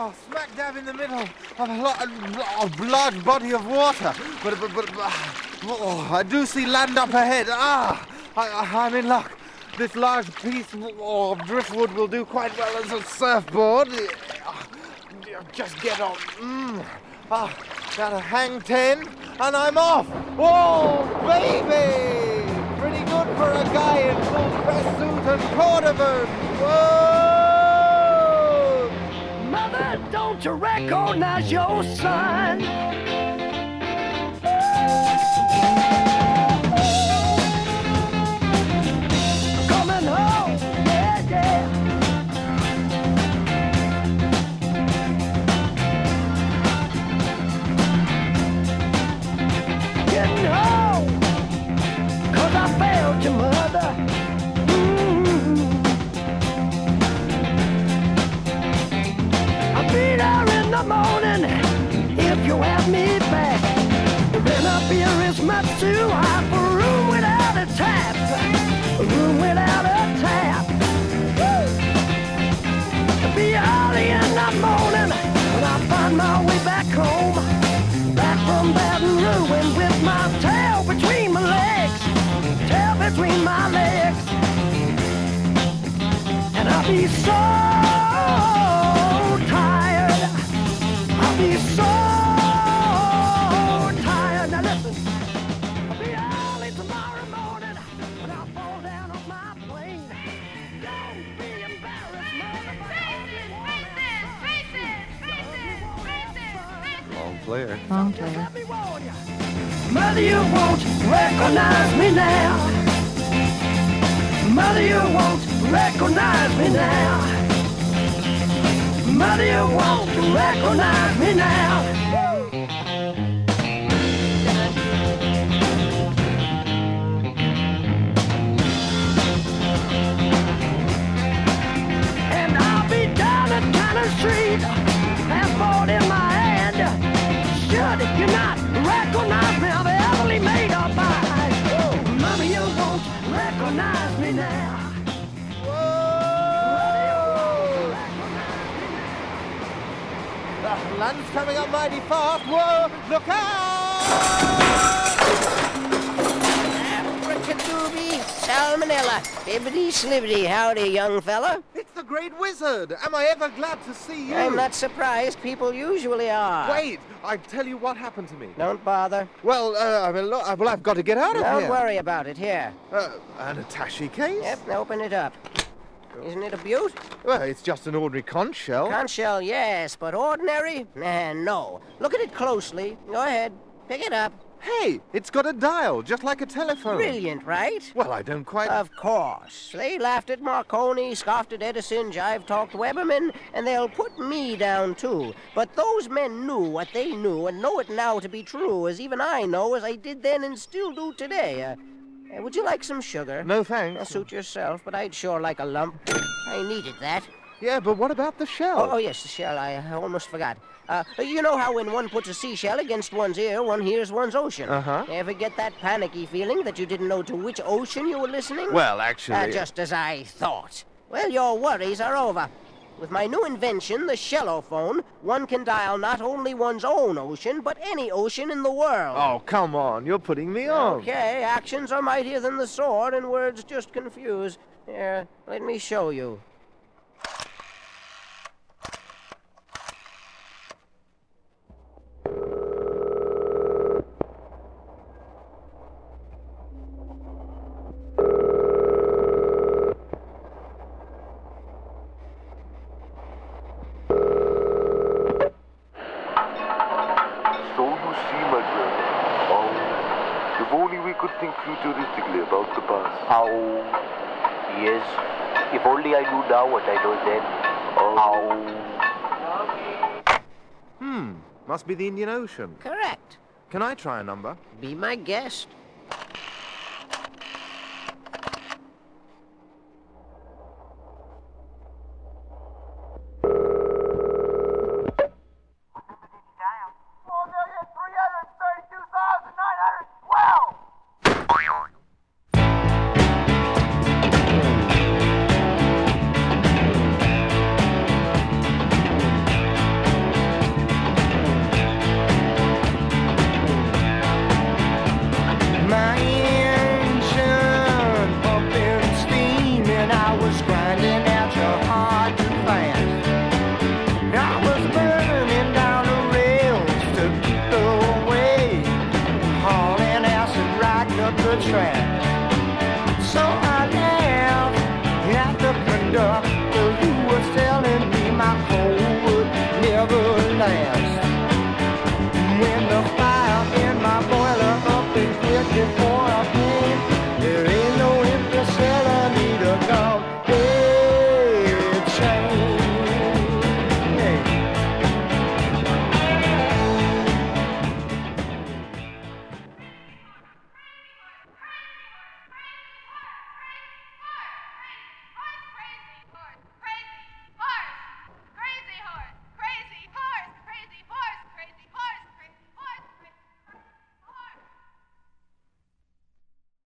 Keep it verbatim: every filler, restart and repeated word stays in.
Oh, smack dab in the middle of a, lo- a large body of water. But, but, but oh, I do see land up ahead. Ah, I, I, I'm in luck. This large piece of driftwood will do quite well as a surfboard. Just get on. Mm. Ah, gotta hang ten, and I'm off. Oh, baby! Pretty good for a guy in full dress suit and cordovan. Whoa! Mother, don't you recognize your son? Coming home, yeah, yeah. Getting home, 'cause I failed your mother. Mm-hmm. I'll be there in the morning if you have me back. Then a beer is much too hot for a room without a tap. A room without a tap. Woo! It'll be early in the morning when I find my way back home. Back from Baton Rouge with my tail between my legs. Tail between my legs. And I'll be so tired. I'll be so tired. Now listen, I'll be early tomorrow morning when I fall down on my plane. Don't be embarrassed, mother. Long player. Long player. Let me warn ya. Mother, you won't recognize me now. Mother, you won't recognize me now. Mother, you won't recognize me now. And I'll be down at Cannon Street, passport in my hand. Should you not recognize me, I'll be heavily made up eyes. Mother, you won't recognize me now. The land's coming up mighty fast. Whoa, look out! Abracadooby, salmonella, bibbity slibbity, howdy, young fella. It's the Great Wizard. Am I ever glad to see you? I'm not surprised. People usually are. Wait, I tell you what happened to me. Don't bother. Well, uh, I mean, look, uh, well, I've got to get out of Don't here. worry about it. Here. Uh, an attaché case? Yep, open it up. Isn't it a beaut? Well, it's just an ordinary conch shell. Conch shell, yes, but ordinary? Nah, no. Look at it closely. Go ahead. Pick it up. Hey, it's got a dial, just like a telephone. Brilliant, right? Well, I don't quite... Of course. They laughed at Marconi, scoffed at Edison, jive-talked Weberman, and they'll put me down, too. But those men knew what they knew and know it now to be true, as even I know, as I did then and still do today. Uh, uh, would you like some sugar? No, thanks. Uh, suit yourself, but I'd sure like a lump. I needed that. Yeah, but what about the shell? Oh, oh yes, the shell. I uh, almost forgot. Uh, you know how when one puts a seashell against one's ear, one hears one's ocean. Uh-huh. Ever get that panicky feeling that you didn't know to which ocean you were listening? Well, actually... Uh, just as I thought. Well, your worries are over. With my new invention, the Shellophone, one can dial not only one's own ocean, but any ocean in the world. Oh, come on. You're putting me on. Okay, actions are mightier than the sword, and words just confuse. Here, let me show you. Think futuristically about the past. How? Yes. If only I knew now what I know then. How? Hmm. Must be the Indian Ocean. Correct. Can I try a number? Be my guest.